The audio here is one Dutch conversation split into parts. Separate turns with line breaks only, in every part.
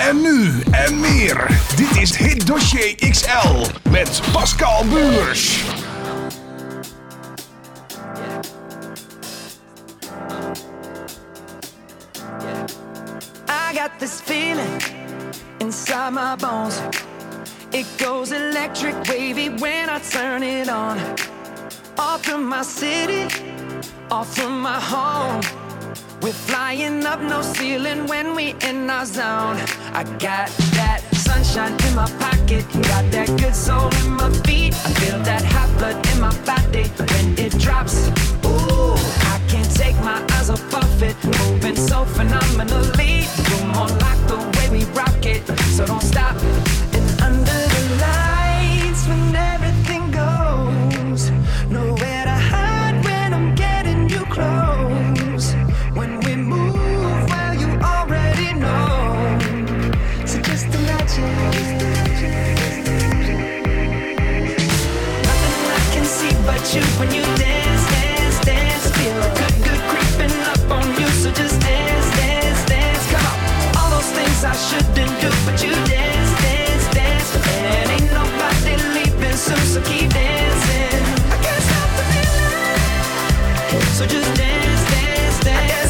En nu en meer. Dit is Hit Dossier XL met Pascal Buurs.
I got this feeling inside my bones. It goes electric wavy when I turn it on. Off from my city, off from my home. We're flying up, no ceiling when we in our zone. I got that sunshine in my pocket, got that good soul in my feet. I feel that hot blood in my body when it drops. Ooh, I can't take my eyes off it, moving so phenomenally. You're more like the way we rock it, so don't stop. And under the lights when everything goes, nowhere to hide when I'm getting you close. When we move, well, you already know. So just imagine. Nothing I can see but you when you dance, dance, dance. Feel good, good creeping up on you. So just dance, dance, dance. Come on. All those things I shouldn't do, but you dance, dance, dance. And ain't nobody leaving soon, so keep dancing. I can't stop the feeling. So just dance, dance, dance.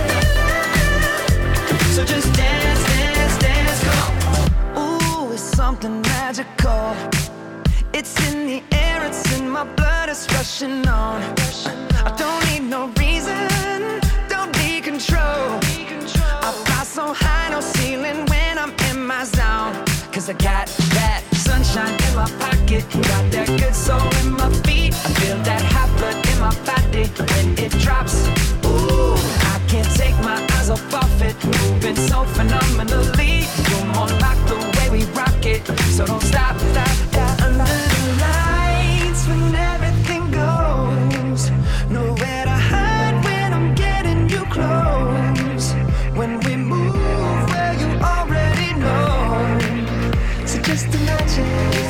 So just dance, dance, dance, come on. Ooh, it's something magical. It's in the air, it's in my blood, it's rushing on. I don't need no reason, don't need control. I fly so high, no ceiling when I'm in my zone. Cause I got that sunshine in my pocket, got that good soul in my feet. I feel that hot blood in my body when it drops. Ooh, I can't take my eyes off it, moving so phenomenally. You're more like the way we rock it, so don't stop, stop, stop. Under the lights when everything goes, nowhere to hide when I'm getting you close. When we move, well, you already know. So just imagine.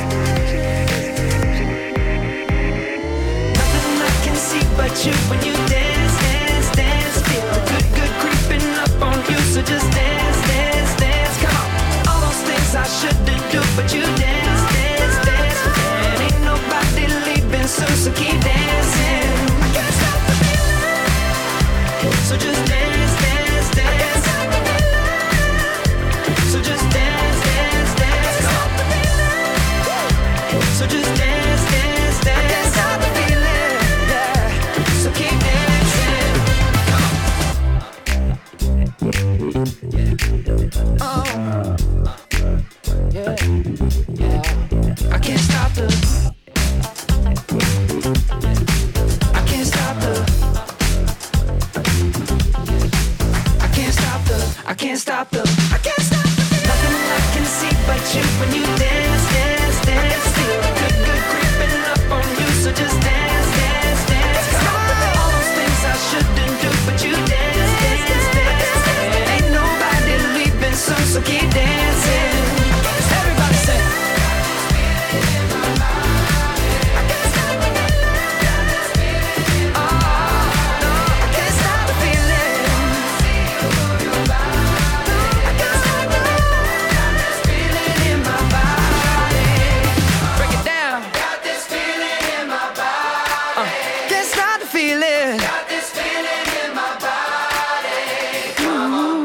Nothing I can see but you when you dance, dance, dance. Feel good, good creeping up on you. So just dance, dance, dance. Come on. All those things I shouldn't do, but you dance, dance, dance. And ain't nobody leaving soon, so keep dancing. I can't stop the feeling. So just dance, dance, dance. So just dance, dance, dance. So just dance, dance, dance. I can't stop the feeling, yeah. So keep dancing. Oh, yeah, yeah. I can't stop the. I can't stop the. I can't stop the. I can't stop the. I can't stop the. Nothing I can see but you when you dance, dance, dance. Feel good, good creeping up on you. So just dance, dance, dance. Come on. All those things I shouldn't do, but you dance, dance, dance. And ain't nobody leaving soon, so keep dancing. Everybody say. I can't stop the feeling. Oh, no, I can't stop the feeling. I can't stop the feeling in my body. Break it down. Got this feeling in my body. Can't stop the feeling. Got this feeling in my body. Come on.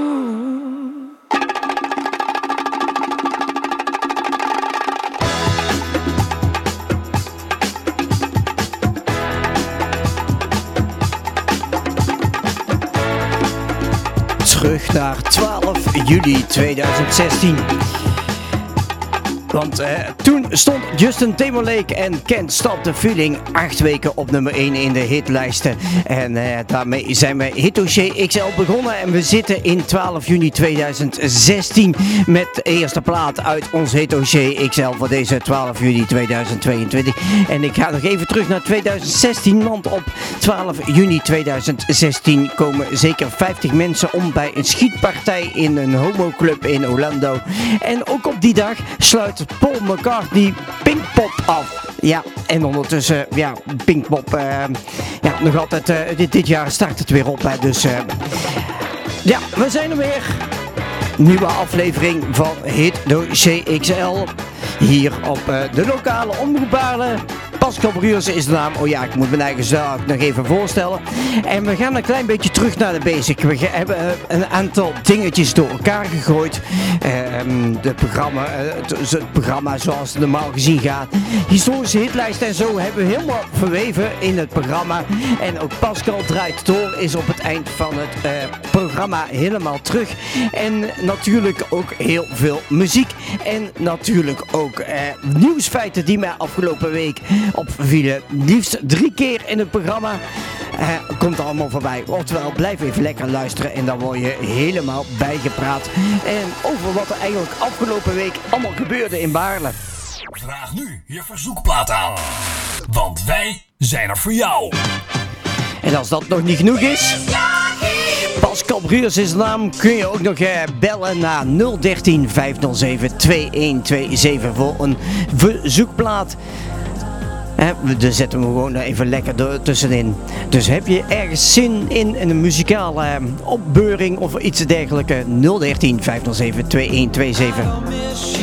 Terug naar 12 juli 2016. Want toen stond Justin Timberlake en Can't Stop the Feeling 8 weken op nummer 1 in de hitlijsten. En daarmee zijn we Hit Dossier XL begonnen. En we zitten in 12 juni 2016 met de eerste plaat uit ons Hit Dossier XL voor deze 12 juli 2022. En ik ga nog even terug naar 2016, want op 12 juni 2016 komen zeker 50 mensen om bij een schietpartij in een homoclub in Orlando. En ook op die dag sluit Paul McCartney Pinkpop af. Ja, en ondertussen, ja, Pinkpop, ja, nog altijd, dit jaar start het weer op, hè, dus ja, we zijn er weer. nieuwe aflevering van Hit Dossier XL. Hier op de lokale Omroep Baarle. Pascal Bruursen is de naam. Oh ja, ik moet mijn eigen zaak nog even voorstellen. En we gaan een klein beetje terug naar de basic. We hebben een aantal dingetjes door elkaar gegooid. Het programma zoals het normaal gezien gaat. Historische hitlijsten en zo hebben we helemaal verweven in het programma. En ook Pascal draait door, is op het eind van het programma helemaal terug. En natuurlijk ook heel veel muziek. En natuurlijk ook nieuwsfeiten die mij afgelopen week opvielen. Liefst 3 keer in het programma. Komt er allemaal voorbij. Oftewel, blijf even lekker luisteren en dan word je helemaal bijgepraat. En over wat er eigenlijk afgelopen week allemaal gebeurde in Baarle.
Vraag nu je verzoekplaat aan. Want wij zijn er voor jou.
En als dat nog niet genoeg is, Pascal Bruursen is de naam, kun je ook nog bellen naar 013 507 2127 voor een verzoekplaat. Daar zetten we gewoon even lekker tussenin. Dus heb je ergens zin in een muzikale opbeuring of iets dergelijks? 013 507 2127.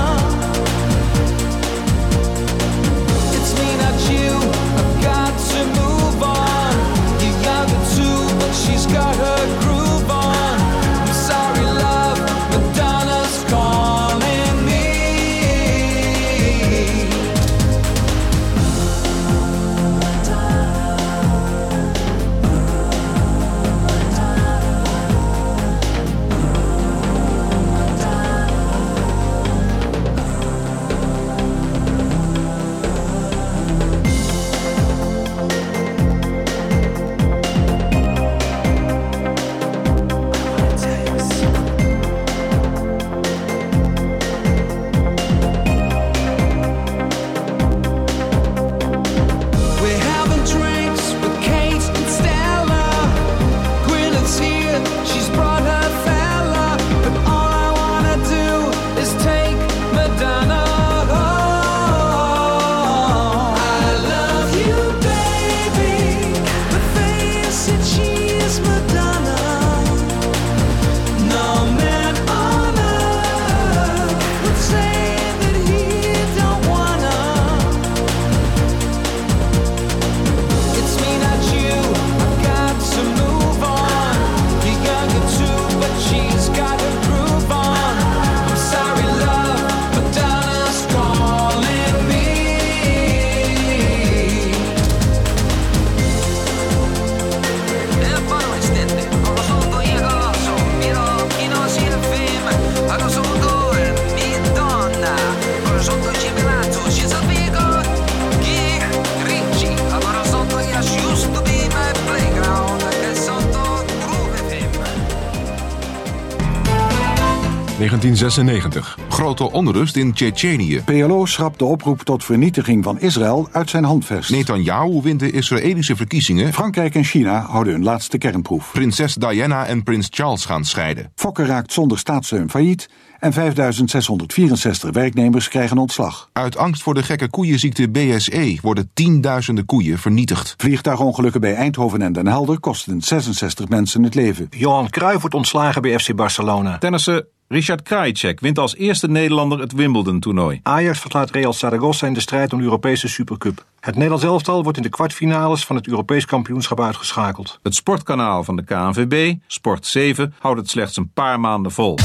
To 1996. Grote onrust in Tsjetsjenië.
PLO schrapt de oproep tot vernietiging van Israël uit zijn handvest.
Netanyahu wint de Israëlische verkiezingen.
Frankrijk en China houden hun laatste kernproef.
Prinses Diana en prins Charles gaan scheiden.
Fokker raakt zonder staatssteun failliet en 5.664 werknemers krijgen ontslag.
Uit angst voor de gekke koeienziekte BSE worden tienduizenden koeien vernietigd.
Vliegtuigongelukken bij Eindhoven en Den Helder kosten 66 mensen het leven.
Johan Cruijff wordt ontslagen bij FC Barcelona.
Tennisser Richard Krajicek wint als eerste Nederlander het Wimbledon-toernooi.
Ajax verslaat Real Zaragoza in de strijd om de Europese Supercup. Het Nederlands elftal wordt in de kwartfinales van het Europees kampioenschap uitgeschakeld.
Het sportkanaal van de KNVB, Sport 7, houdt het slechts een paar maanden vol.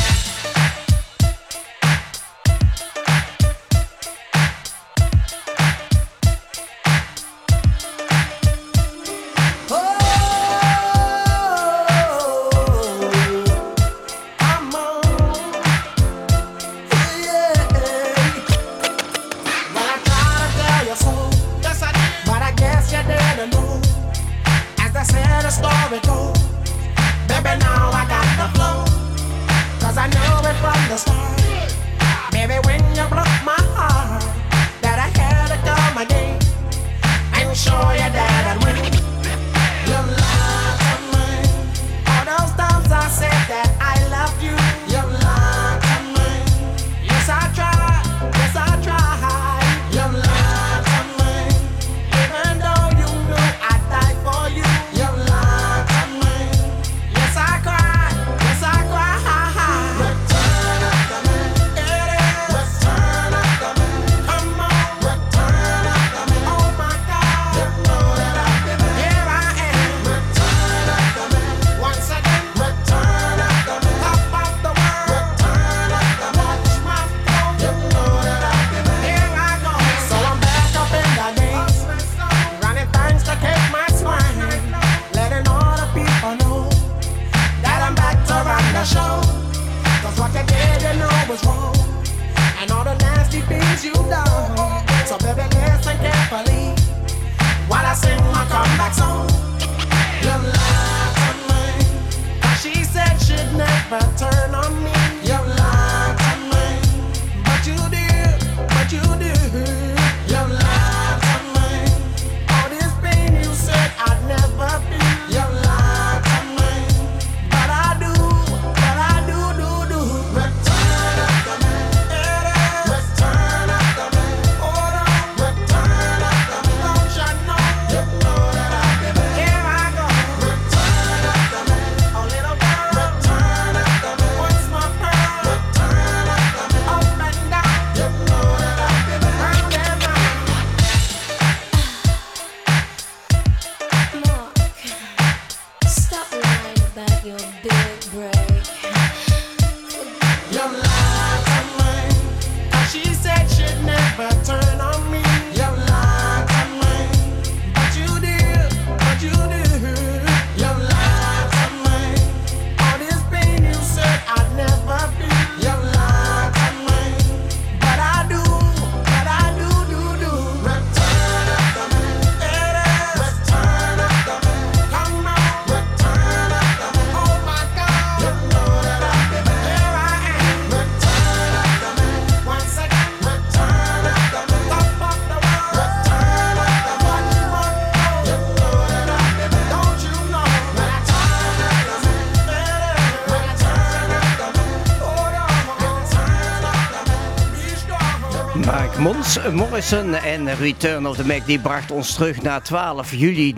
Morrison en Return of the Mac, die bracht ons terug naar 12 juli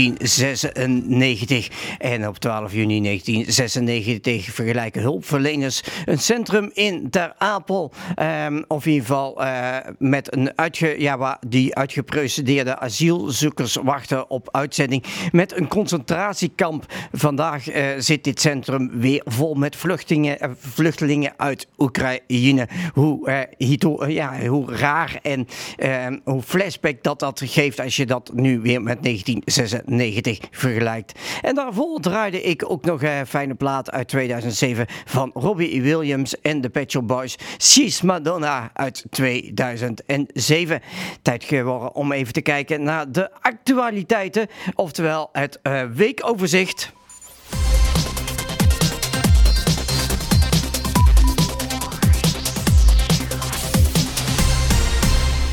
1996. En op 12 juni 1996 vergelijken hulpverleners een centrum in Ter Apel. Of in ieder geval met een waar die uitgeprocedeerde asielzoekers wachten op uitzending. Met een concentratiekamp. Vandaag zit dit centrum weer vol met vluchtelingen uit Oekraïne. Hoe raar en hoe flashback dat geeft als je dat nu weer met 1996 vergelijkt. En daarvoor draaide ik ook nog een fijne plaat uit 2007 van Robbie Williams en de Pet Shop Boys. She's Madonna uit 2007. Tijd geworden om even te kijken naar de actualiteiten, oftewel het weekoverzicht.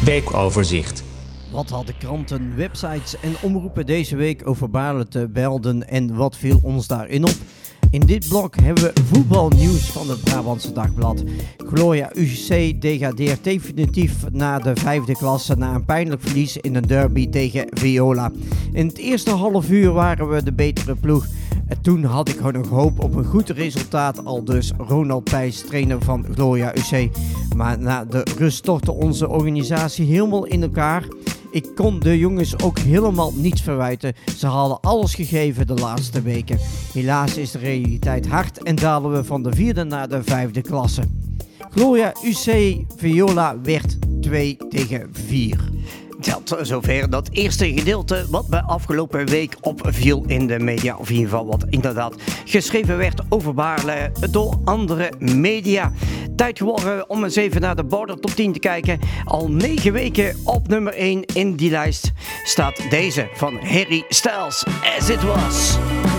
Weekoverzicht.
Wat hadden kranten, websites en omroepen deze week over Baarle te melden en wat viel ons daarin op? In dit blok hebben we voetbalnieuws van het Brabantse Dagblad. Gloria UC degradeert definitief naar de 5e klasse na een pijnlijk verlies in een derby tegen Viola. In het eerste half uur waren we de betere ploeg. En toen had ik nog hoop op een goed resultaat, al dus Ronald Pijs, trainer van Gloria UC. Maar na de rust stortte onze organisatie helemaal in elkaar. Ik kon de jongens ook helemaal niets verwijten. Ze hadden alles gegeven de laatste weken. Helaas is de realiteit hard en dalen we van de 4e naar de 5e klasse. Gloria UC Viola werd 2-4. Tot zover dat eerste gedeelte wat me afgelopen week opviel in de media. Of in ieder geval wat inderdaad geschreven werd over Baarle door andere media. Tijd geworden om eens even naar de Border Top 10 te kijken. Al 9 weken op nummer 1 in die lijst staat deze van Harry Styles, As It Was.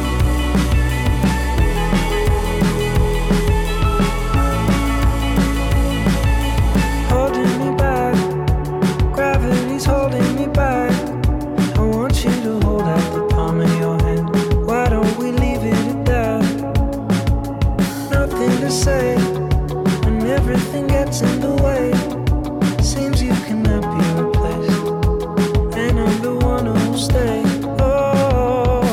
Holding me back. I want you to hold out the palm of your hand. Why don't we leave it at that? Nothing to say when everything gets in the way. Seems you cannot be replaced, and I'm the one who'll stay. Oh,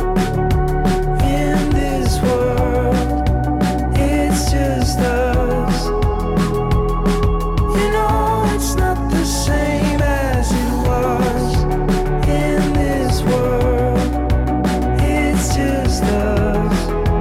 in this world, it's just us. You know it's not the same as it was. In this world, it's just us.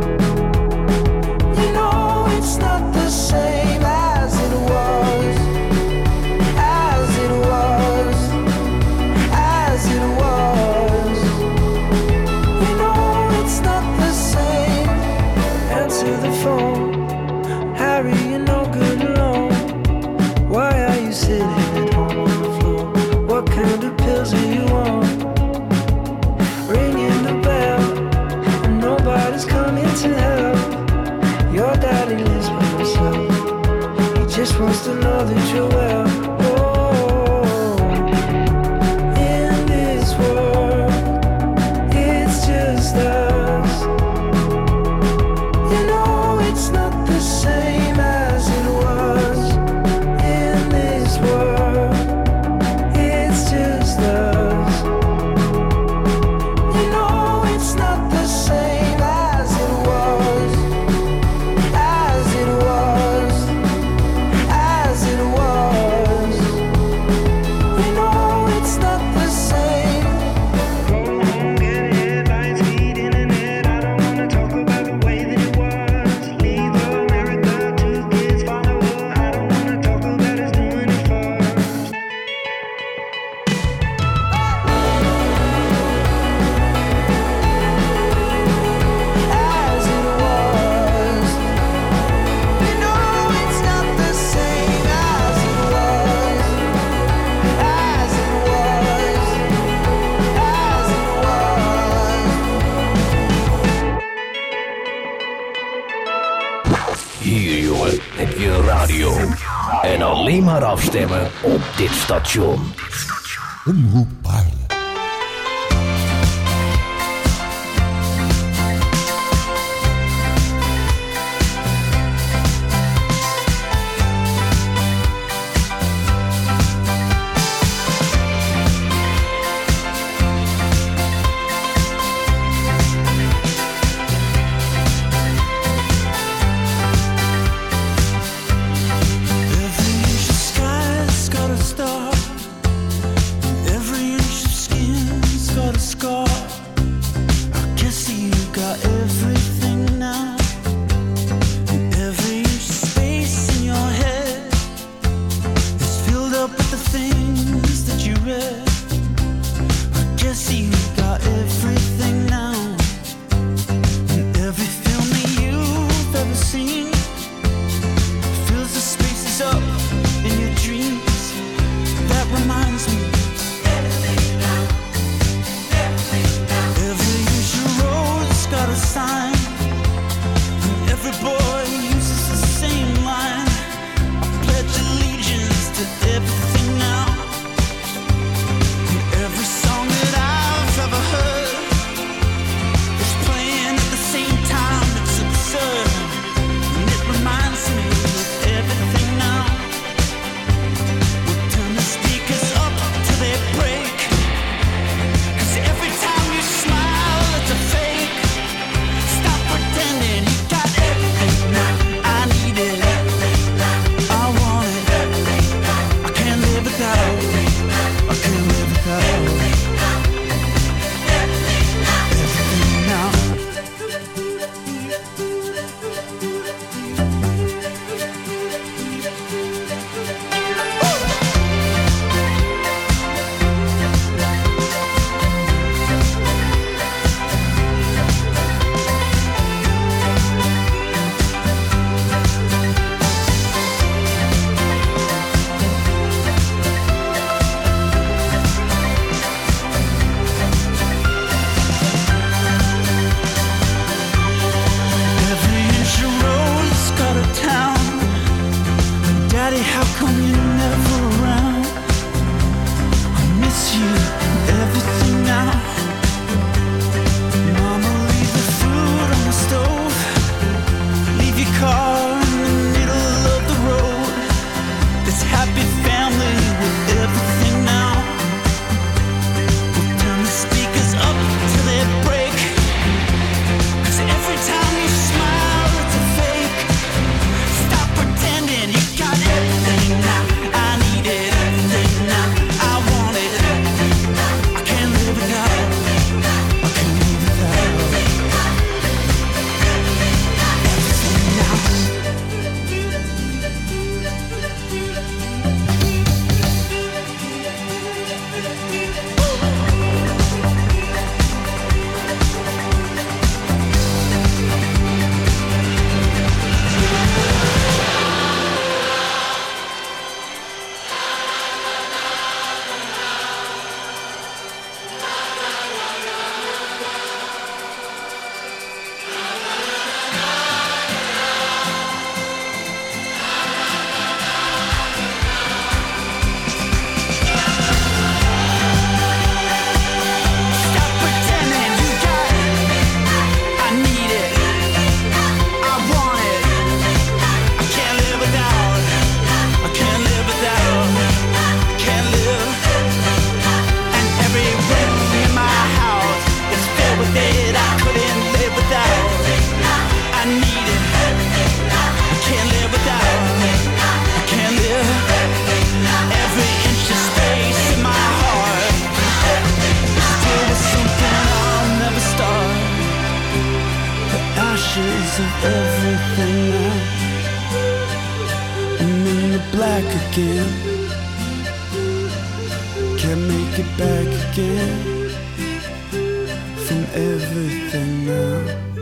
You know it's not the same as it was. As it was. As it was. You know it's not the same. Answer the phone. Harry, you're no good alone. Why are you sitting at home on the floor? What kind of pills are you on? Ringing the bell, and nobody's coming to help. Your daddy lives by himself. He just wants to know that you're well. Oh, in this world, it's just us. You know it's not the same as it was. In this world, it's just us. You know it's not the same as it was. As it was. As it was. You know it's not the same. Go home, get headlines, feed internet. I don't wanna talk about the way that it was. Leave America, 2 kids follow her. I don't wanna talk about us doing it first. As it was. You know it's not the same as it was. As it was. As it was.
Hier jongen, heb je een radio. En alleen maar afstemmen op dit station. Omroep Baarle.
Every inch of sky's got a star. Every
how come you're never around? I miss you, everything now. Mama, leave the food on the stove. Leave your car in the middle of the road. This happy family with everything now. We'll turn the speakers up till they break. 'Cause every time you smile, it's a fake. Stop pretending you got everything now. I need it, everything now. I want it. I can't live without. I can't live without everything now. Stop pretending you got it. I need it. I want it. I can't live without. I can't live without. Can't live. And every room in my house is filled with it. I couldn't live without. I need it. I can't live without. I can't live. Every inch of space in my heart still with something I'll never start. The ashes of everything now. I'm in the black again. Can't make it back again. From everything now.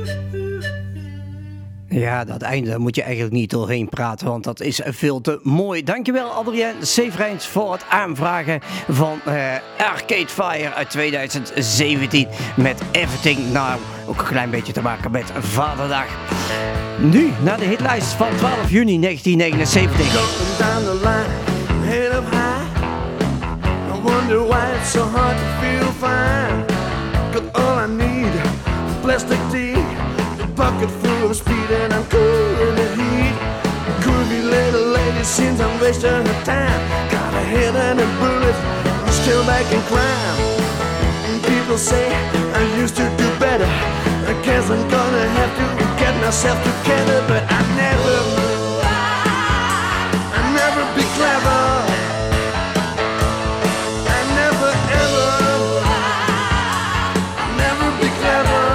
Ja, dat einde daar moet je eigenlijk niet doorheen praten, want dat is veel te mooi. Dankjewel Adrien Severijns voor het aanvragen van Arcade Fire uit 2017 met Everything Now. Ook een klein beetje te maken met Vaderdag. Nu naar de hitlijst van 12 juni 1979.
Going down the line, head up high. I wonder why it's so hard to feel fine. Got all I need, plastic tea, a bucket full of speed, and I'm cool in the heat. Groovy little lady seems I'm wasting her time. Got a head and a bullet, I'm still back in crime. And people say I used to do better. I guess I'm gonna have to get myself together, but I never be clever. I never be clever.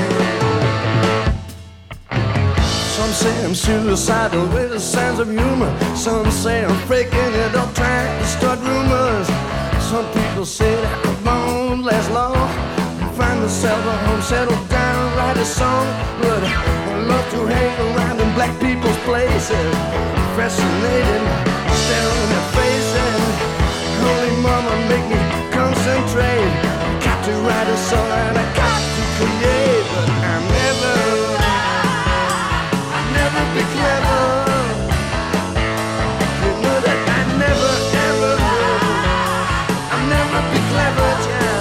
Some say I'm suicidal with a sense of humor. Some say I'm faking it up, trying to start rumors. Some people say that I won't last long. Find myself a home, settle down, write a song. But I love to hang around in black people's places. Fascinating, staring at faces. Holy mama, make me concentrate. Got to write a song and I got to create. But I'll never be clever. You know that I never ever will. I'll never be clever, child.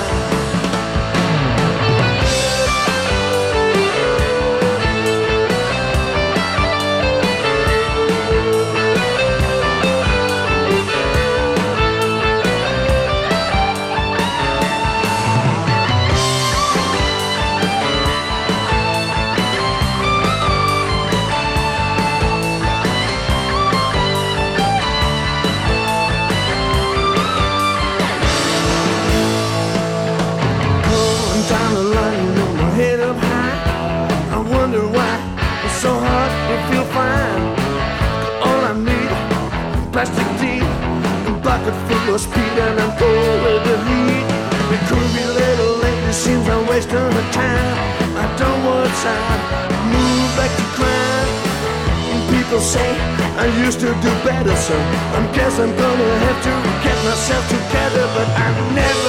Plastic tea, a bucket full of speed, and I'm cold with the heat. The groovy little lady seems I'm wasting her time. I don't want time, move back to crime. And people say I used to do better, so I guess I'm gonna have to get myself together. But I never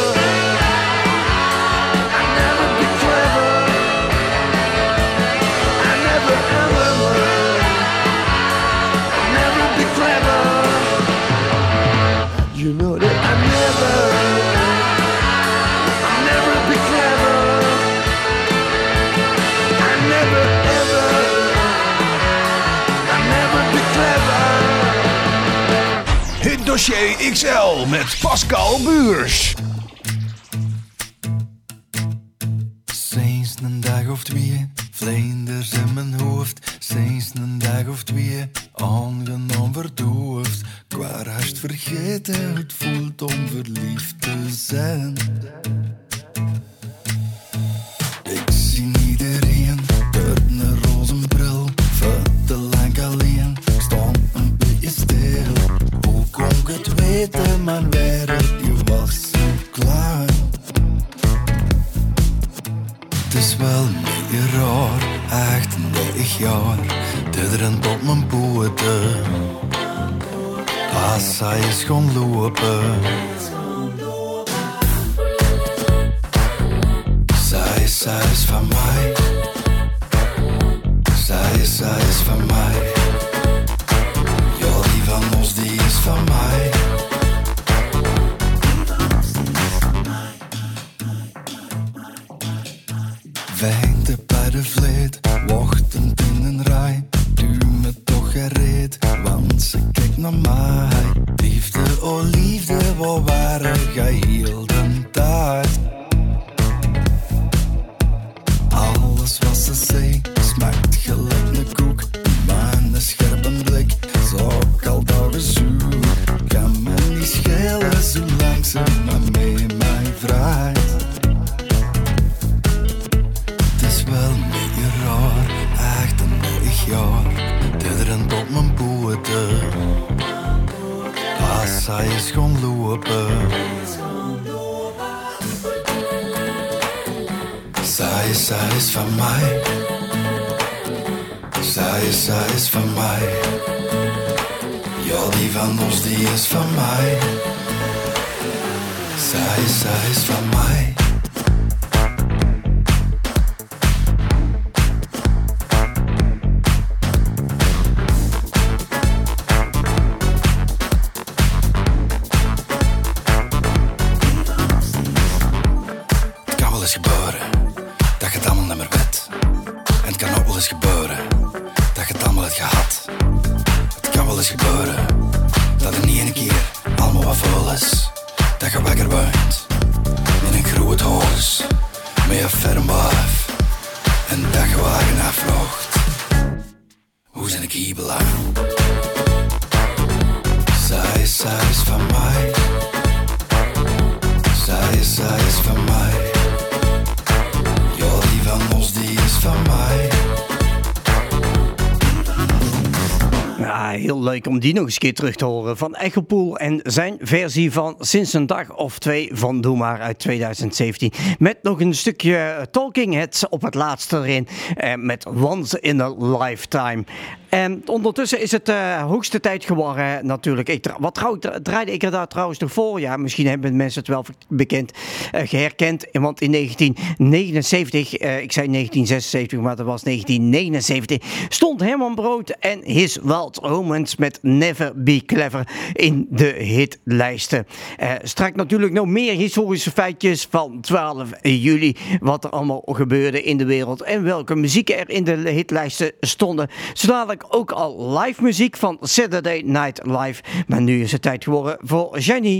be clever. I never ever will. I'll never be clever.
Dossier XL met Pascal Buurs.
Sinds een dag of twee, vlinders in mijn hoofd. Sinds een dag of twee, aangenaam verdoofd. Ik was haast vergeten hoe het voelt om verliefd te zijn. Ik zie iedereen door een roze bril. Voor te lang alleen, ik sta een beetje stil. Hoe kon ik het weten, mijn wereld die was zo klein. Het is wel meer raar, 38 jaar, dit rent op mijn poten. Als hij is gaan lopen. Zij is van mij. Zij is van mij. Ja, die van ons, die is van mij. Wijnde bij de vleet, wachtend in een rij. Duw me toch gereed, want ze kijkt naar mij. Liefde, oh liefde, waar waren jij heel de tijd? Alles wat ze zei, smaakt gelijk een koek. Maar een scherpe blik, zo ik al dagen zoek. Kan me niet schelen, zolang ze maar mee mij vraagt. Wel meer raar, 38 jaar, dit rent op mijn poten. Als hij is gaan lopen. Zij is van mij. Zij is van mij. Ja, die van ons, die is van mij. Zij is van mij.
Leuk om die nog eens een keer terug te horen van Echopoel en zijn versie van Sinds een dag of twee van Doe Maar uit 2017. Met nog een stukje Talking Heads op het laatste erin met Once in a Lifetime. En ondertussen is het hoogste tijd geworden natuurlijk. Draaide ik er daar trouwens nog voor? Ja, misschien hebben mensen het wel herkend. Want in 1979, ik zei 1976, maar dat was 1979, stond Herman Brood en His Wild Romance met Never Be Clever in de hitlijsten. Straks natuurlijk nog meer historische feitjes van 12 juli. Wat er allemaal gebeurde in de wereld en welke muzieken er in de hitlijsten stonden. Zo dadelijk ook al live muziek van Saturday Night Live. Maar nu is het tijd geworden voor Jenny.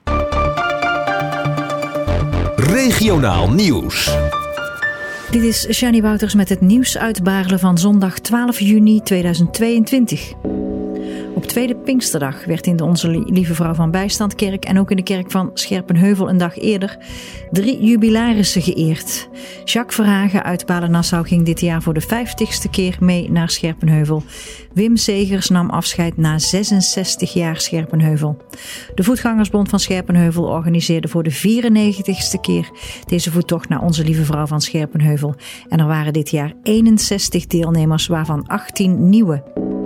Regionaal nieuws.
Dit is Jannie Wouters met het nieuws uit Baarle van zondag 12 juni 2022. Op tweede Pinksterdag werd in de Onze Lieve Vrouw van Bijstandkerk en ook in de kerk van Scherpenheuvel een dag eerder 3 jubilarissen geëerd. Jacques Verhagen uit Balen-Nassau ging dit jaar voor de 50ste keer mee naar Scherpenheuvel. Wim Segers nam afscheid na 66 jaar Scherpenheuvel. De Voetgangersbond van Scherpenheuvel organiseerde voor de 94ste keer deze voettocht naar Onze Lieve Vrouw van Scherpenheuvel. En er waren dit jaar 61 deelnemers, waarvan 18 nieuwe.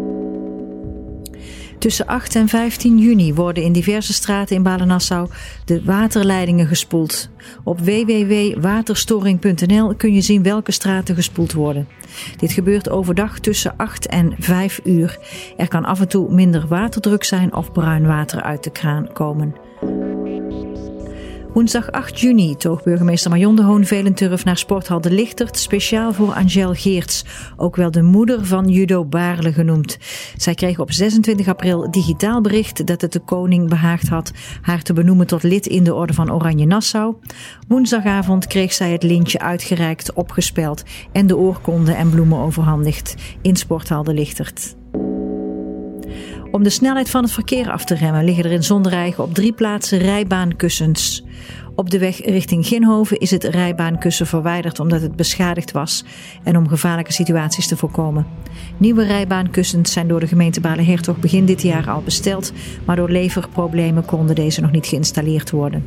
Tussen 8 en 15 juni worden in diverse straten in Balen-Nassau de waterleidingen gespoeld. Op www.waterstoring.nl kun je zien welke straten gespoeld worden. Dit gebeurt overdag tussen 8 en 5 uur. Er kan af en toe minder waterdruk zijn of bruin water uit de kraan komen. Woensdag 8 juni toog burgemeester Marion de Hoon-Velenturf naar Sporthal de Lichtert, speciaal voor Angèle Geerts, ook wel de moeder van Judo Baarle genoemd. Zij kreeg op 26 april digitaal bericht dat het de koning behaagd had haar te benoemen tot lid in de Orde van Oranje Nassau. Woensdagavond kreeg zij het lintje uitgereikt, opgespeld en de oorkonde en bloemen overhandigd in Sporthal de Lichtert. Om de snelheid van het verkeer af te remmen liggen er in Zonderijgen op 3 plaatsen rijbaankussens. Op de weg richting Ginhoven is het rijbaankussen verwijderd omdat het beschadigd was en om gevaarlijke situaties te voorkomen. Nieuwe rijbaankussens zijn door de gemeente Baarle-Hertog begin dit jaar al besteld, maar door leverproblemen konden deze nog niet geïnstalleerd worden.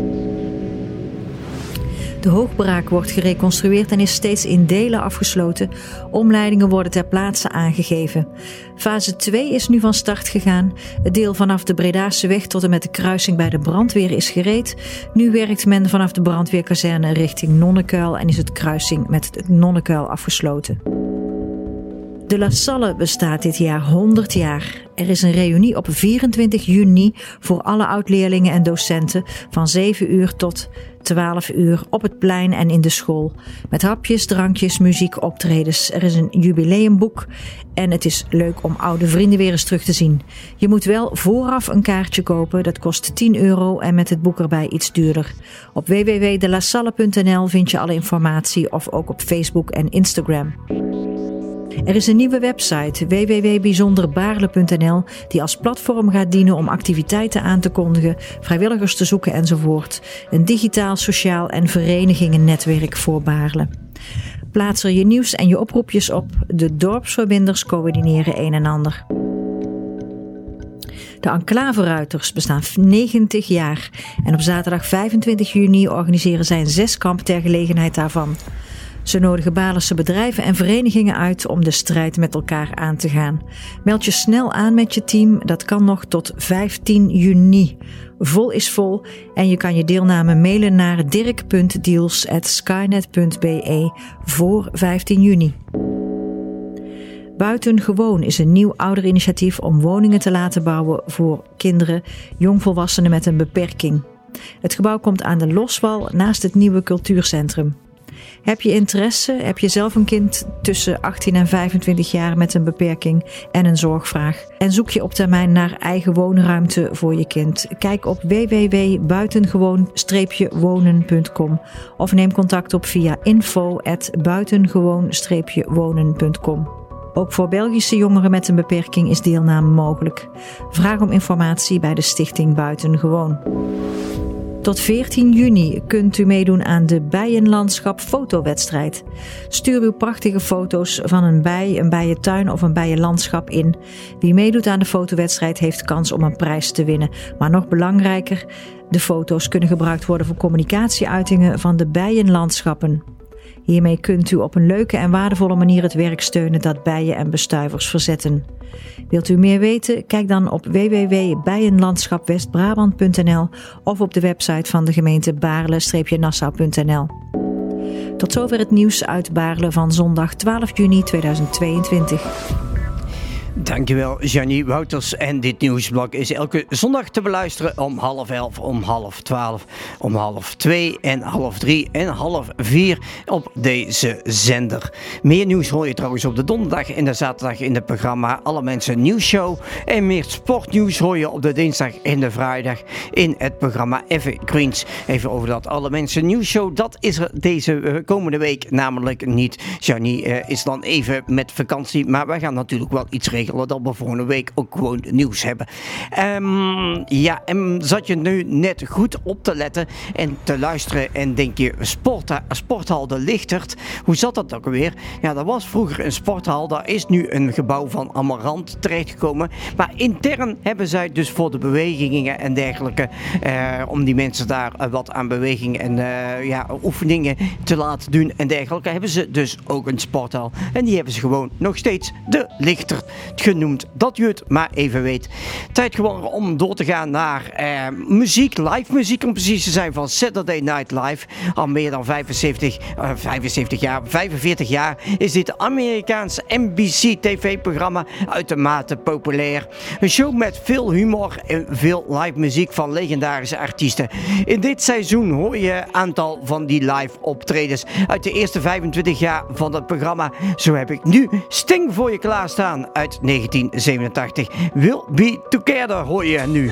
De Hoogbraak wordt gereconstrueerd en is steeds in delen afgesloten. Omleidingen worden ter plaatse aangegeven. Fase 2 is nu van start gegaan. Het deel vanaf de Bredaarse weg tot en met de kruising bij de brandweer is gereed. Nu werkt men vanaf de brandweerkazerne richting Nonnekuil en is het kruising met het Nonnekuil afgesloten. De La Salle bestaat dit jaar 100 jaar. Er is een reunie op 24 juni voor alle oud-leerlingen en docenten van 7 uur tot 12 uur op het plein en in de school. Met hapjes, drankjes, muziek, optredens. Er is een jubileumboek en het is leuk om oude vrienden weer eens terug te zien. Je moet wel vooraf een kaartje kopen, dat kost €10 en met het boek erbij iets duurder. Op www.delasalle.nl vind je alle informatie of ook op Facebook en Instagram. Er is een nieuwe website, www.bijzonderbaarle.nl, die als platform gaat dienen om activiteiten aan te kondigen, vrijwilligers te zoeken enzovoort. Een digitaal, sociaal en verenigingennetwerk voor Baarle. Plaats er je nieuws en je oproepjes op. De dorpsverbinders coördineren een en ander. De Enclave-ruiters bestaan 90 jaar en op zaterdag 25 juni organiseren zij een 6-kamp ter gelegenheid daarvan. Ze nodigen Baarlense bedrijven en verenigingen uit om de strijd met elkaar aan te gaan. Meld je snel aan met je team, dat kan nog tot 15 juni. Vol is vol en je kan je deelname mailen naar dirk.deals@skynet.be voor 15 juni. Buitengewoon is een nieuw oudereninitiatief om woningen te laten bouwen voor kinderen, jongvolwassenen met een beperking. Het gebouw komt aan de Loswal naast het nieuwe cultuurcentrum. Heb je interesse? Heb je zelf een kind tussen 18 en 25 jaar met een beperking en een zorgvraag? En zoek je op termijn naar eigen woonruimte voor je kind? Kijk op www.buitengewoon-wonen.com of neem contact op via info@buitengewoon-wonen.com. Ook voor Belgische jongeren met een beperking is deelname mogelijk. Vraag om informatie bij de Stichting Buitengewoon. Tot 14 juni kunt u meedoen aan de Bijenlandschap fotowedstrijd. Stuur uw prachtige foto's van een bij, een bijentuin of een bijenlandschap in. Wie meedoet aan de fotowedstrijd heeft kans om een prijs te winnen. Maar nog belangrijker, de foto's kunnen gebruikt worden voor communicatieuitingen van de bijenlandschappen. Hiermee kunt u op een leuke en waardevolle manier het werk steunen dat bijen en bestuivers verzetten. Wilt u meer weten? Kijk dan op www.bijenlandschapwestbrabant.nl of op de website van de gemeente Baarle-Nassau.nl. Tot zover het nieuws uit Baarle van zondag 12 juni 2022.
Dankjewel, Jannie Wouters. En dit nieuwsblok is elke zondag te beluisteren om 11:30, om 11:12, om 2:30 en 3:30 en 4:30 op deze zender. Meer nieuws hoor je trouwens op de donderdag en de zaterdag in het programma Alle Mensen Nieuwsshow. En meer sportnieuws hoor je op de dinsdag en de vrijdag in het programma Evergreens. Even over dat Alle Mensen Nieuwsshow. Dat is er deze komende week namelijk niet. Jannie is dan even met vakantie, maar wij gaan natuurlijk wel iets regelen dat we volgende week ook gewoon nieuws hebben. En zat je nu net goed op te letten en te luisteren en denk je, Sporthal de Lichtert, hoe zat dat ook alweer? Ja, dat was vroeger een sporthal, daar is nu een gebouw van Amarant terechtgekomen, maar intern hebben zij dus voor de bewegingen en dergelijke, om die mensen daar wat aan beweging en oefeningen te laten doen en dergelijke, hebben ze dus ook een sporthal en die hebben ze gewoon nog steeds de Lichtert. genoemd. Dat je het maar even weet. Tijd geworden om door te gaan naar muziek, live muziek om precies te zijn van Saturday Night Live. Al meer dan 45 jaar is dit Amerikaans NBC TV-programma uitermate populair. Een show met veel humor en veel live muziek van legendarische artiesten. In dit seizoen hoor je een aantal van die live optredens uit de eerste 25 jaar van het programma. Zo heb ik nu Sting voor je klaarstaan uit 1987. We'll Be Together hoor je nu.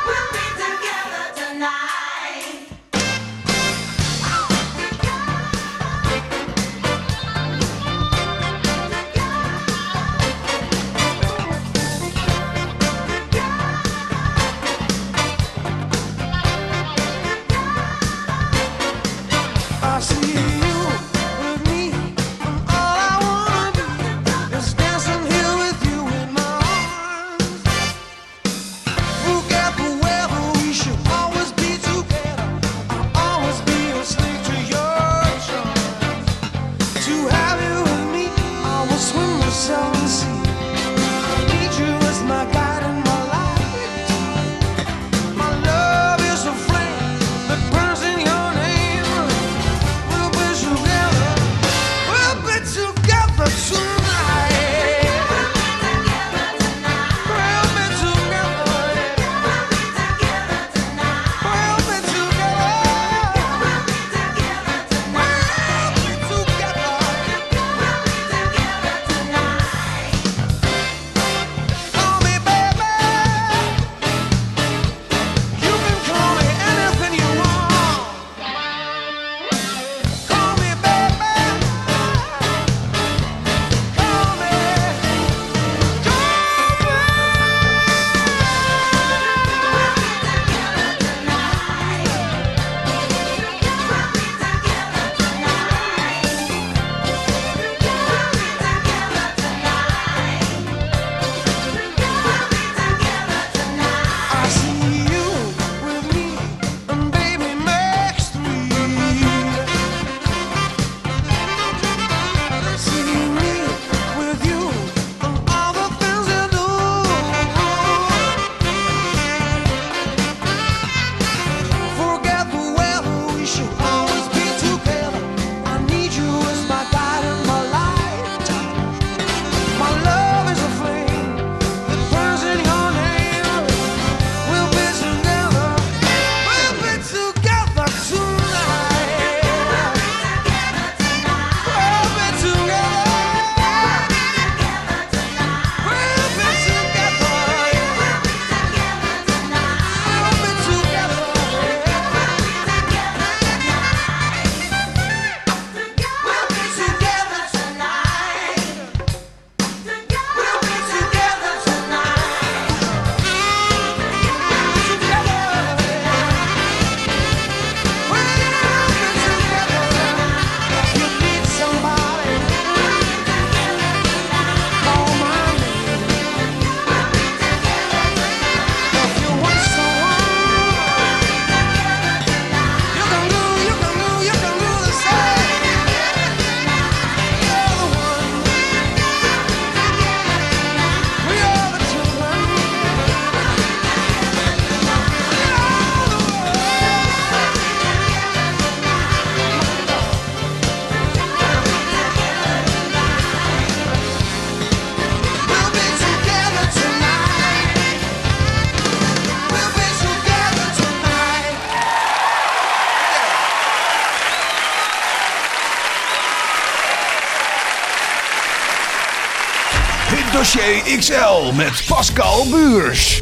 Dossier XL met Pascal Buurs.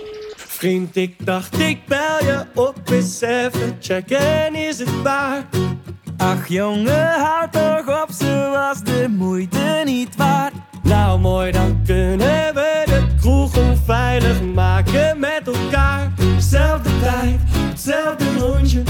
Vriend, ik dacht ik bel je op eens even checken, is het waar? Ach jongen, houd toch op, ze was de moeite niet waard. Nou mooi, dan kunnen we de kroeg onveilig maken met elkaar. Zelfde tijd, hetzelfde rondje,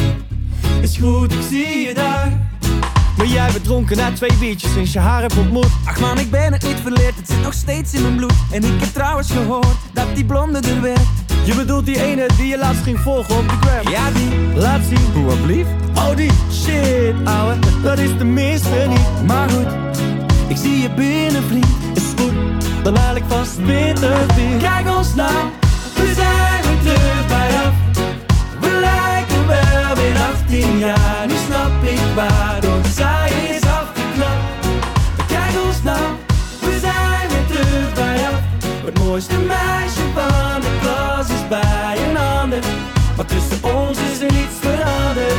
is goed, ik zie je daar. Maar jij bent dronken na 2 biertjes sinds je haar hebt ontmoet. Ach man, ik ben het niet verleerd, het zit nog steeds in mijn bloed. En ik heb trouwens gehoord dat die blonde er werd. Je bedoelt die ene die je laatst ging volgen op de gram? Ja, die, laat zien. Hoe alblieft? Oh die, shit ouwe, dat is de minste niet. Maar goed, ik zie je binnen vriend, is goed. Dan haal ik vast 20 weer. Kijk ons nou, we zijn weer terug bij af. We lijken wel weer 18 jaar. Nu snap ik waarom zij is afgeknapt. Kijk ons nou, we zijn weer terug bij af. Het mooiste meisje van de klas is bij een ander. Maar tussen ons is er niets veranderd.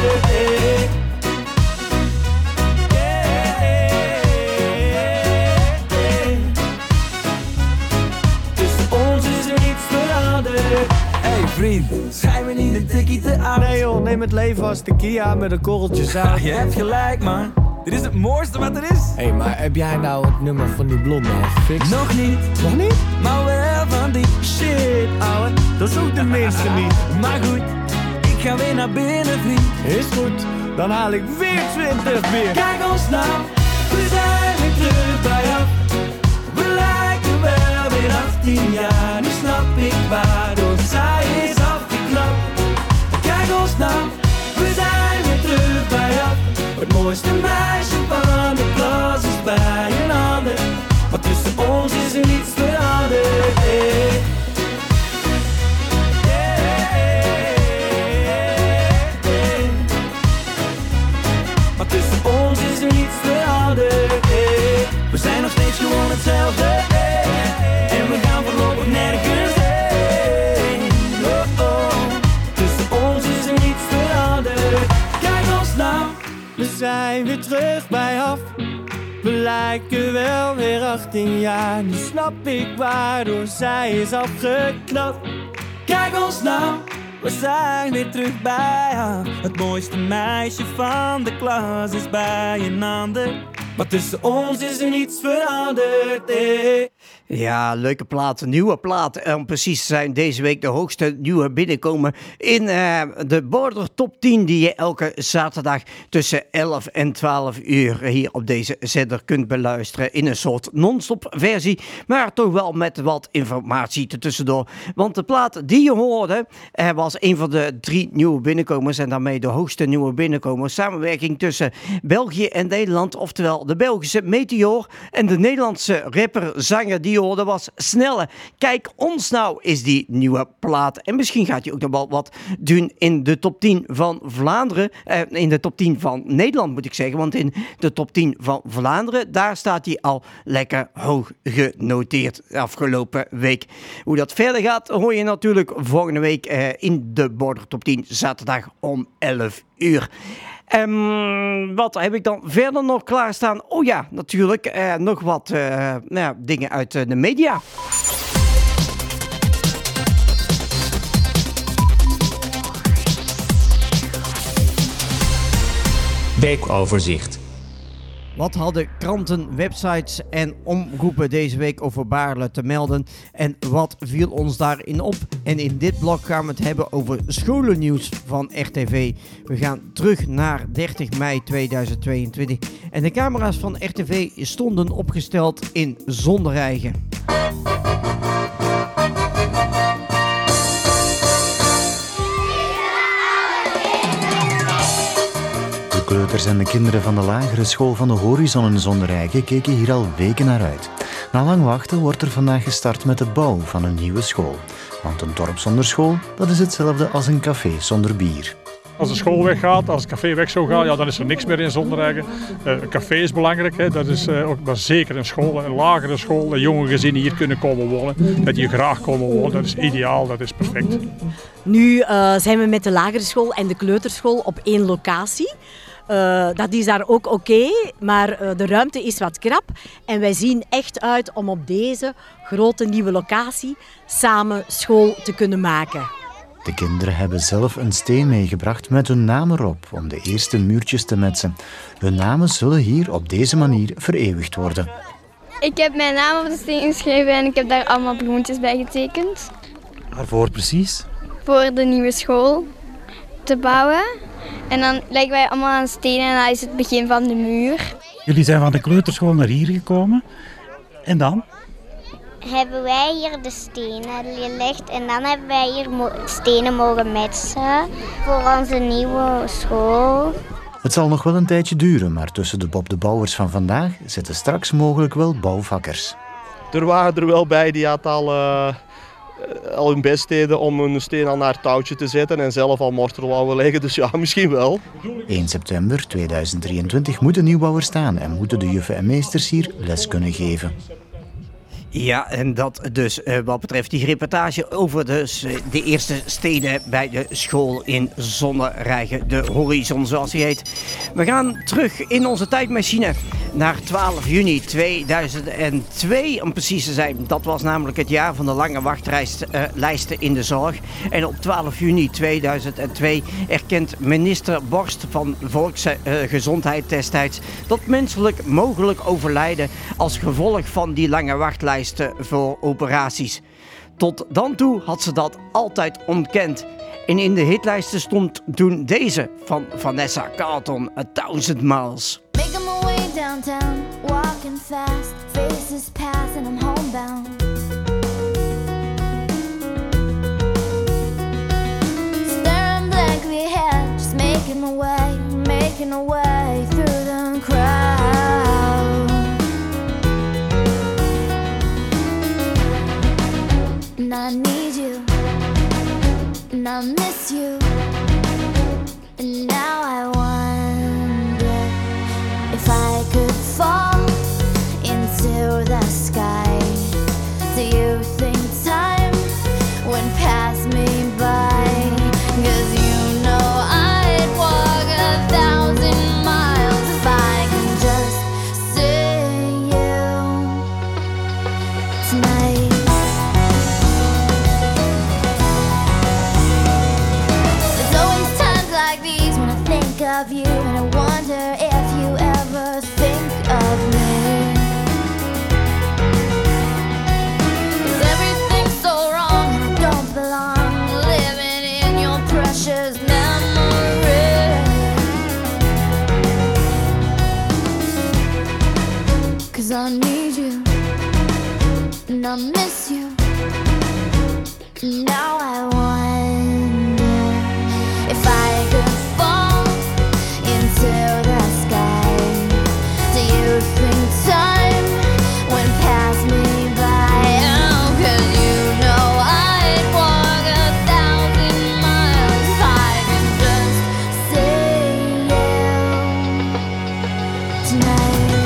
Hey vriend, schijn me niet een tikkie te oud.
Nee joh, neem het leven als tequila met een korreltje zout.
Je hebt gelijk man, dit is het mooiste wat er is.
Hé, maar heb jij nou het nummer van die blonde al gefixt?
Nog niet, maar wel van die shit, ouwe.
Dat is ook de minste niet.
Maar goed, ik ga weer naar binnen vriend.
Is goed, dan haal ik weer 20 bier.
Kijk ons nou, we zijn weer terug bij af. We lijken wel weer 18 jaar. Nu snap ik waarom zij is afgeknapt. Kijk ons nou, we zijn weer terug bij af. Het mooiste meisje van de klas is bij een ander. Maar tussen ons is er niets veranderd. Maar tussen ons is er niets veranderd. We zijn nog steeds gewoon hetzelfde. En we gaan voorlopig nergens heen. Oh oh. Tussen ons is er niets veranderd. Kijk ons nou,
we zijn weer terug bij af. We lijken wel weer 18 jaar. Nu snap ik waardoor zij is afgeknapt.
Kijk ons nou, we zijn weer terug bij af. Het mooiste meisje van de klas is bij een ander. Maar tussen ons is er niets veranderd.
Ja, leuke plaat, nieuwe plaat. Om precies te zijn, deze week de hoogste nieuwe binnenkomen in de Border Top 10 die je elke zaterdag tussen 11 en 12 uur hier op deze zender kunt beluisteren in een soort non-stop versie, maar toch wel met wat informatie ertussendoor. Want de plaat die je hoorde was een van de 3 nieuwe binnenkomers en daarmee de hoogste nieuwe binnenkomer. Samenwerking tussen België en Nederland, oftewel de Belgische Meteor en de Nederlandse rapper-zanger die hoorde was Snelle. Kijk ons nou is die nieuwe plaat. En misschien gaat hij ook nog wel wat doen in de top 10 van Vlaanderen. In de top 10 van Nederland moet ik zeggen. Want in de top 10 van Vlaanderen, daar staat hij al lekker hoog genoteerd afgelopen week. Hoe dat verder gaat, hoor je natuurlijk volgende week in de Border Top 10 zaterdag om 11 uur. Wat heb ik dan verder nog klaarstaan? Oh ja, natuurlijk nog wat dingen uit de media.
Weekoverzicht.
Wat hadden kranten, websites en omroepen deze week over Baarle te melden? En wat viel ons daarin op? En in dit blok gaan we het hebben over scholennieuws van RTV. We gaan terug naar 30 mei 2022. En de camera's van RTV stonden opgesteld in Zondereigen.
De kleuters en de kinderen van de lagere school van de Horizon in Zondereigen keken hier al weken naar uit. Na lang wachten wordt er vandaag gestart met de bouw van een nieuwe school. Want een dorp zonder school, dat is hetzelfde als een café zonder bier.
Als de school weggaat, als het café weg zou gaan, ja, dan is er niks meer in Zondereigen. Een café is belangrijk, hè. Dat is ook maar zeker een school, een lagere school. Dat jonge gezinnen hier kunnen komen wonen, dat hier graag komen wonen. Dat is ideaal, dat is perfect.
Nu zijn we met de lagere school en de kleuterschool op 1 locatie. Dat is daar ook oké, maar de ruimte is wat krap. En wij zien echt uit om op deze grote nieuwe locatie samen school te kunnen maken.
De kinderen hebben zelf een steen meegebracht met hun naam erop om de eerste muurtjes te metsen. Hun namen zullen hier op deze manier vereeuwigd worden.
Ik heb mijn naam op de steen geschreven en ik heb daar allemaal bloemetjes bij getekend.
Waarvoor precies?
Voor de nieuwe school te bouwen. En dan leggen wij allemaal aan stenen en dat is het begin van de muur.
Jullie zijn van de kleuterschool naar hier gekomen. En dan?
Hebben wij hier de stenen gelegd en dan hebben wij hier stenen mogen metsen voor onze nieuwe school.
Het zal nog wel een tijdje duren, maar tussen de Bob de Bouwers van vandaag zitten straks mogelijk wel bouwvakkers.
Er waren er wel bij die had al hun best deden om een steen al naar het touwtje te zetten en zelf al mortel wouden leggen. Dus ja, misschien wel.
1 september 2023 moet de nieuwbouwer staan en moeten de juffen en meesters hier les kunnen geven.
Ja, en dat dus wat betreft die reportage over de eerste stenen bij de school in Zonnerijgen, de Horizon zoals die heet. We gaan terug in onze tijdmachine naar 12 juni 2002 om precies te zijn. Dat was namelijk het jaar van de lange wachtlijsten in de zorg. En op 12 juni 2002 erkent minister Borst van Volksgezondheid destijds dat menselijk mogelijk overlijden als gevolg van die lange wachtlijsten voor operaties. Tot dan toe had ze dat altijd ontkend. En in de hitlijsten stond toen deze van Vanessa Carlton, 1000 Miles.
Making my way downtown, walking fast, faces pass and I'm homebound. Staring blankly ahead, just making my way through the crowd. And I need you, and I miss you, and now I wonder if I could fall into the sky. Do you think time would pass me by? 'Cause you know I'd walk 1,000 miles if I could just see you tonight. Of you, and I wonder if you ever think of me. 'Cause everything's so wrong and I don't belong living in your precious memory. 'Cause I need you and I miss you. Now I wonder if I could fall into the sky. Do you think time would pass me by? Oh, 'cause you know I'd walk 1,000 miles if I could just see you tonight.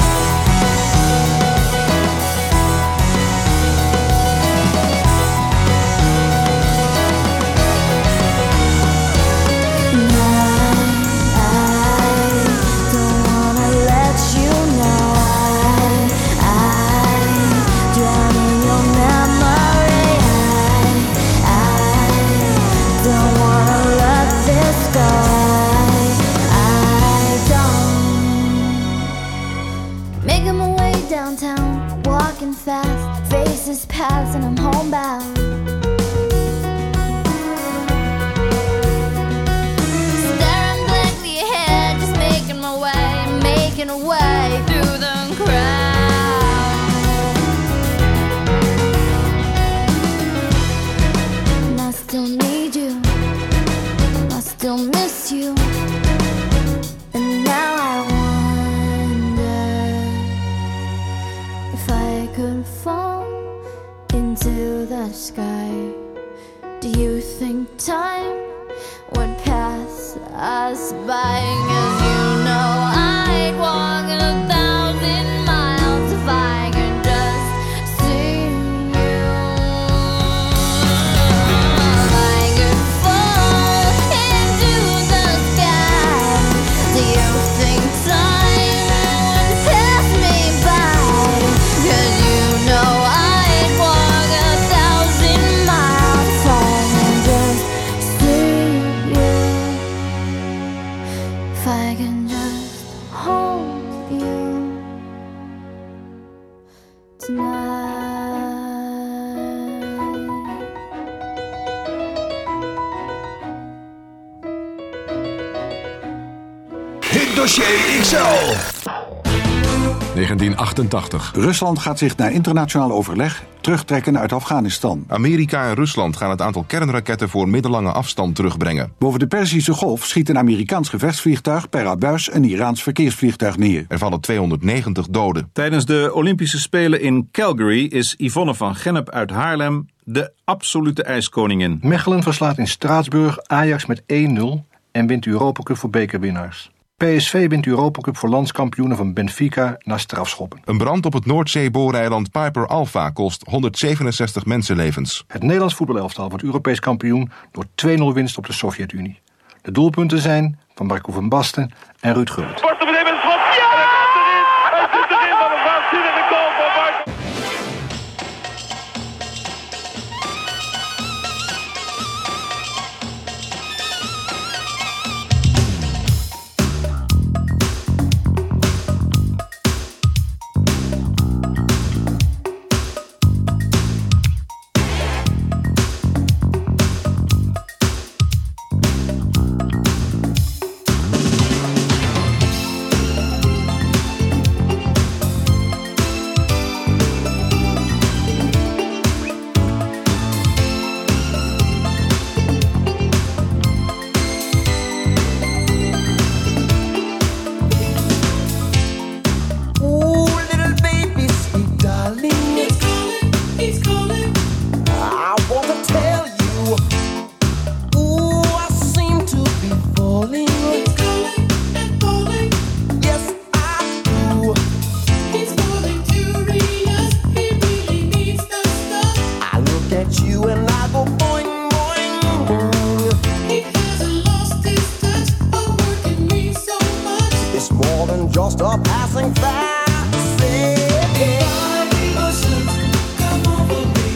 Making my way downtown, walking fast, faces pass and I'm homebound. Staring blankly ahead, just making my way through the crowd. And I still need you, I still miss you, and now I if I could fall into the sky. Do you think time would pass us by? 'Cause you know I'd walk 1,000 miles if I could just see you. If I could fall into the sky. Do you think time would pass me by? 'Cause you know I'd walk 1,000 miles if I can just see you. If I can just hold you tonight.
Hit Dossier XL.
1988.
Rusland gaat zich na internationaal overleg terugtrekken uit Afghanistan.
Amerika en Rusland gaan het aantal kernraketten voor middellange afstand terugbrengen.
Boven de Perzische Golf schiet een Amerikaans gevechtsvliegtuig per abuis een Iraans verkeersvliegtuig neer.
Er vallen 290 doden.
Tijdens de Olympische Spelen in Calgary is Yvonne van Gennep uit Haarlem de absolute ijskoningin.
Mechelen verslaat in Straatsburg Ajax met 1-0 en wint de Europacup voor bekerwinnaars. PSV wint de Europacup voor landskampioenen van Benfica na strafschoppen.
Een brand op het Noordzee-booreiland Piper Alpha kost 167 mensenlevens.
Het Nederlands voetbalelftal wordt Europees kampioen door 2-0 winst op de Sovjet-Unie. De doelpunten zijn van Marco van Basten en Ruud Gullit.
Just a passing fantasy. Emotions come over me.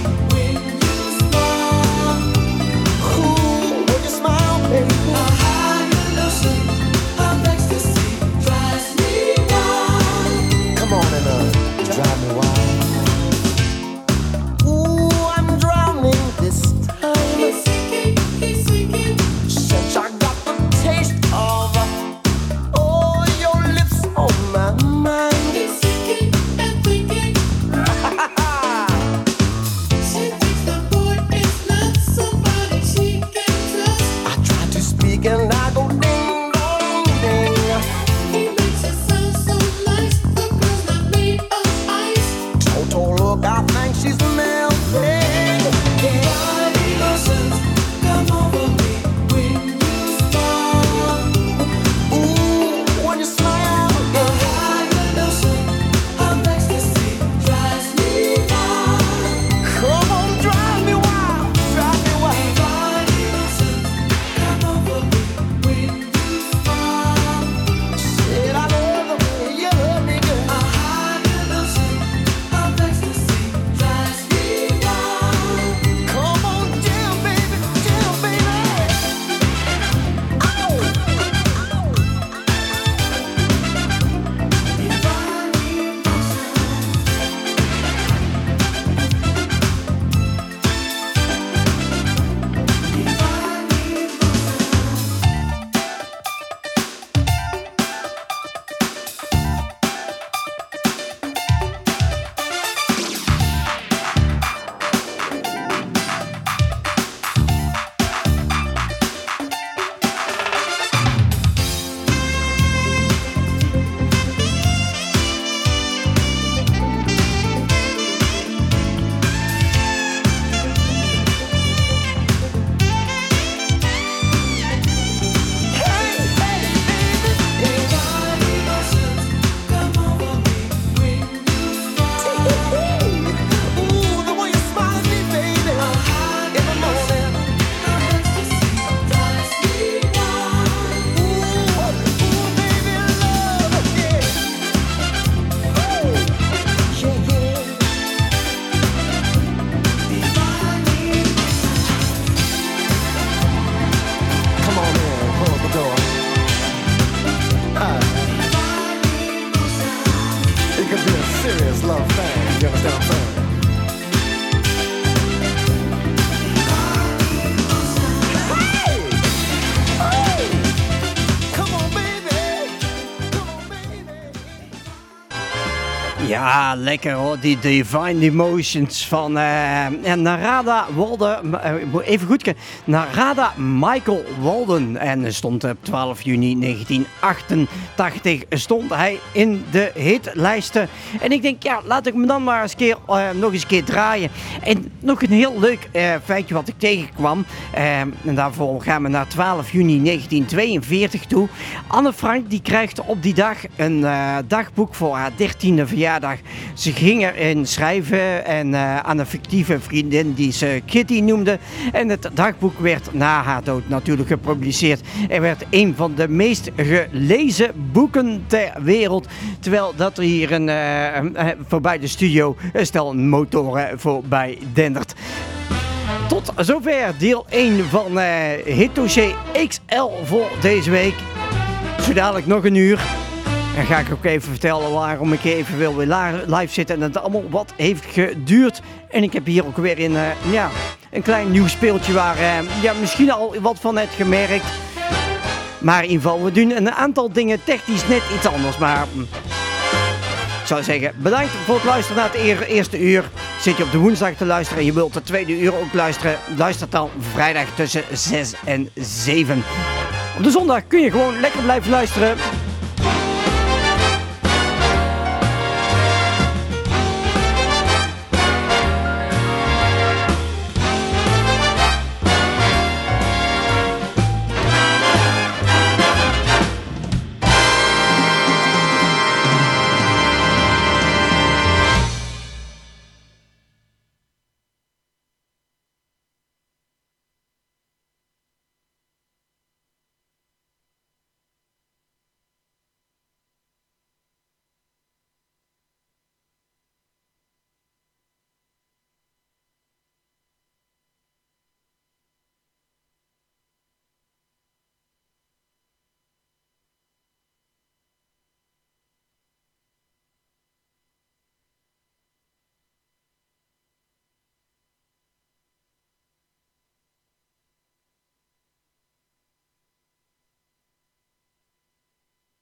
Ja, lekker hoor. Die Divine Emotions van Narada Walden. Even goed kijken. Narada Michael Walden. En stond op 12 juni 1988 stond hij in de hitlijsten. En ik denk, ja, laat ik me dan maar eens nog eens een keer draaien. En nog een heel leuk feitje wat ik tegenkwam. En daarvoor gaan we naar 12 juni 1942 toe. Anne Frank die krijgt op die dag een dagboek voor haar 13e verjaardag. Ze ging erin schrijven en aan een fictieve vriendin die ze Kitty noemde. En het dagboek werd na haar dood natuurlijk gepubliceerd. Er werd een van de meest gelezen boeken ter wereld. Terwijl dat er hier voorbij de studio een stel motoren voorbij dendert. Tot zover deel 1 van Hitdossier XL voor deze week. Zo dadelijk nog een uur. En ga ik ook even vertellen waarom ik even wil weer live zitten en het allemaal wat heeft geduurd. En ik heb hier ook weer een klein nieuw speeltje waar misschien al wat van hebt gemerkt. Maar in ieder geval, we doen een aantal dingen technisch net iets anders. Maar ik zou zeggen, bedankt voor het luisteren naar het eerste uur. Zit je op de woensdag te luisteren en je wilt de tweede uur ook luisteren, luister dan vrijdag tussen 6 en 7. Op de zondag kun je gewoon lekker blijven luisteren.